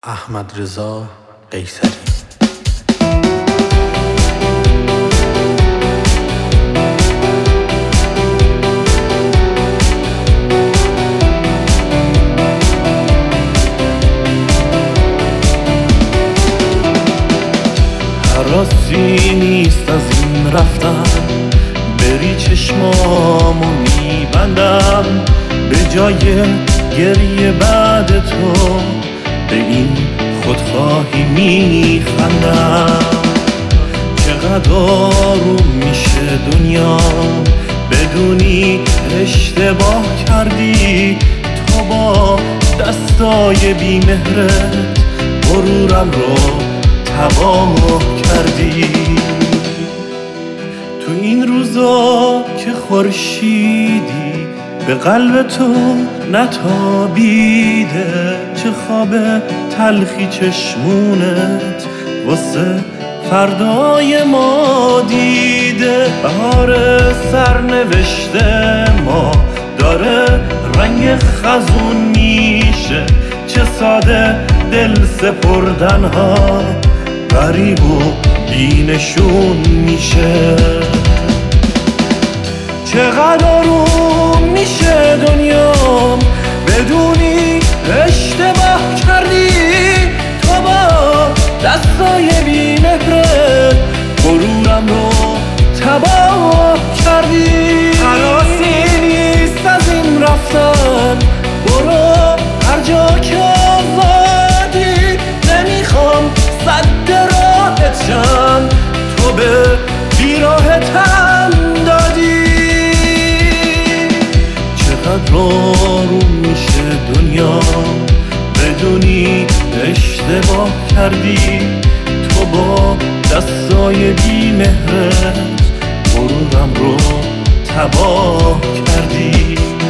احمدرضا قیصری. حراسی نیست از این رفتن، بری چشمامو میبندم، به جای گریه بعد تو به این خودخواهی میخندم. چقدر آروم میشه دنیا بدونی اشتباه کردی، تو با دستای بیمهرت غرورم رو تباه کردی. تو این روزا که خورشیدی به قلب تو نتابیده، چه خواب تلخی چشمونت واسه فردای ما دیده. بهار سرنوشته ما داره رنگ خزون میشه، چه ساده دل سپردن ها غریب و بینشون میشه. چقدر آروم میشه دنیا بدونی اشتباه کردی، تو با دستای بیمهرت غرورم رو تباه کردی. خلاصی نیست از این رفتن، برو هر جا که آزادی، نمیخوام صد راهت شم، تو به بیراهتم دادی. چقدر آروم میشه دنیا بدونی اشتباه کردی، تو با دستای بیمهرت غرورم رو تباه کردی.